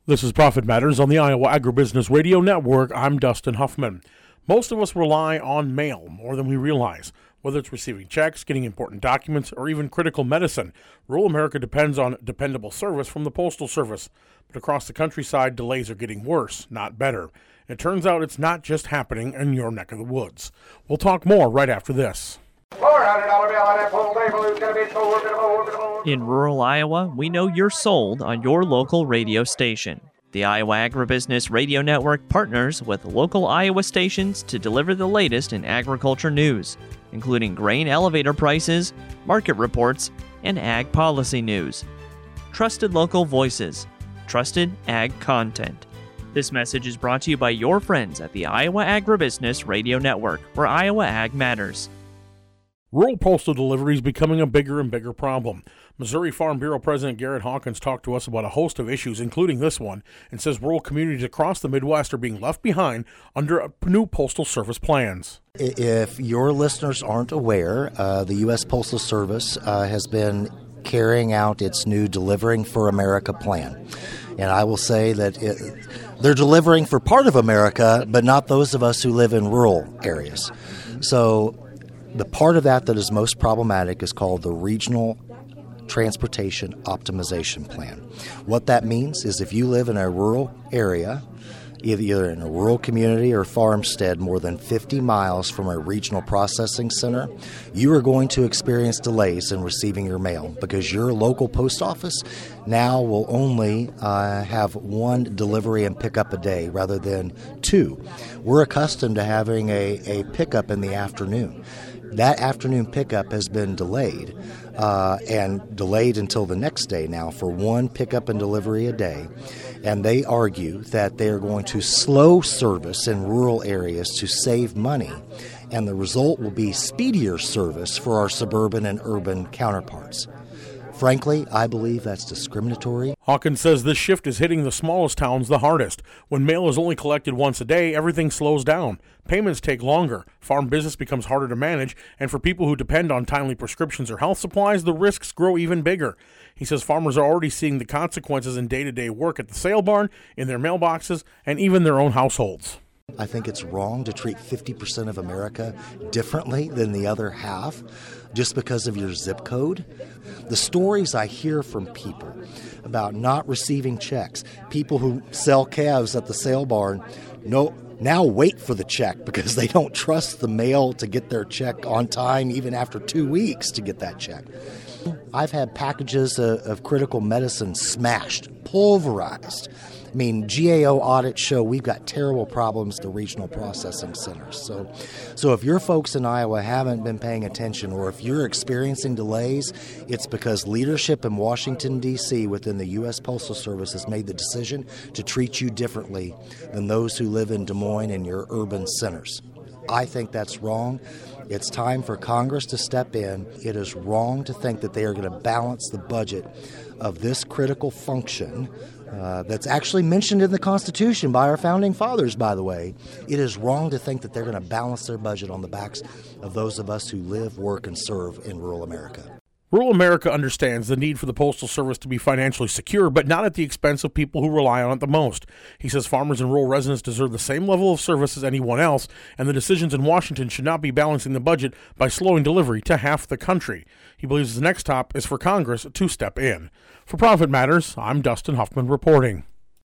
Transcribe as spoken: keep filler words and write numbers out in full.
This is Profit Matters on the Iowa Agribusiness Radio Network. I'm Dustin Huffman. Most of us rely on mail more than we realize. Whether it's receiving checks, getting important documents, or even critical medicine, rural America depends on dependable service from the Postal Service. But across the countryside, delays are getting worse, not better. It turns out it's not just happening in your neck of the woods. We'll talk more right after this. In rural Iowa, we know you're sold on your local radio station. The Iowa Agribusiness Radio Network partners with local Iowa stations to deliver the latest in agriculture news, including grain elevator prices, market reports, and ag policy news. Trusted local voices, trusted ag content. This message is brought to you by your friends at the Iowa Agribusiness Radio Network, where Iowa Ag matters. Rural postal delivery is becoming a bigger and bigger problem. Missouri Farm Bureau President Garrett Hawkins talked to us about a host of issues, including this one, and says rural communities across the Midwest are being left behind under new Postal Service plans. If your listeners aren't aware, uh, the U S Postal Service uh, has been carrying out its new Delivering for America plan. And I will say that it, they're delivering for part of America, but not those of us who live in rural areas. So the part of that that is most problematic is called the Regional Transportation Optimization Plan. What that means is if you live in a rural area, either in a rural community or farmstead more than fifty miles from a regional processing center, you are going to experience delays in receiving your mail because your local post office now will only uh, have one delivery and pickup a day rather than two. We're accustomed to having a, a pickup in the afternoon. That afternoon pickup has been delayed uh, and delayed until the next day now for one pickup and delivery a day. And they argue that they are going to slow service in rural areas to save money. And the result will be speedier service for our suburban and urban counterparts. Frankly, I believe that's discriminatory. Hawkins says this shift is hitting the smallest towns the hardest. When mail is only collected once a day, everything slows down. Payments take longer. Farm business becomes harder to manage. And for people who depend on timely prescriptions or health supplies, the risks grow even bigger. He says farmers are already seeing the consequences in day-to-day work at the sale barn, in their mailboxes, and even their own households. I think it's wrong to treat fifty percent of America differently than the other half just because of your zip code. The stories I hear from people about not receiving checks, people who sell calves at the sale barn, no, now wait for the check because they don't trust the mail to get their check on time even after two weeks to get that check. I've had packages of, of critical medicine smashed, pulverized. I mean, G A O audits show we've got terrible problems at the regional processing centers. So, so if your folks in Iowa haven't been paying attention or if you're experiencing delays, it's because leadership in Washington, D C within the U S Postal Service has made the decision to treat you differently than those who live in Des Moines and your urban centers. I think that's wrong. It's time for Congress to step in. It is wrong to think that they are going to balance the budget of this critical function uh, that's actually mentioned in the Constitution by our founding fathers, by the way. It is wrong to think that they're going to balance their budget on the backs of those of us who live, work, and serve in rural America. Rural America understands the need for the Postal Service to be financially secure, but not at the expense of people who rely on it the most. He says farmers and rural residents deserve the same level of service as anyone else, and the decisions in Washington should not be balancing the budget by slowing delivery to half the country. He believes the next stop is for Congress to step in. For Profit Matters, I'm Dustin Huffman reporting.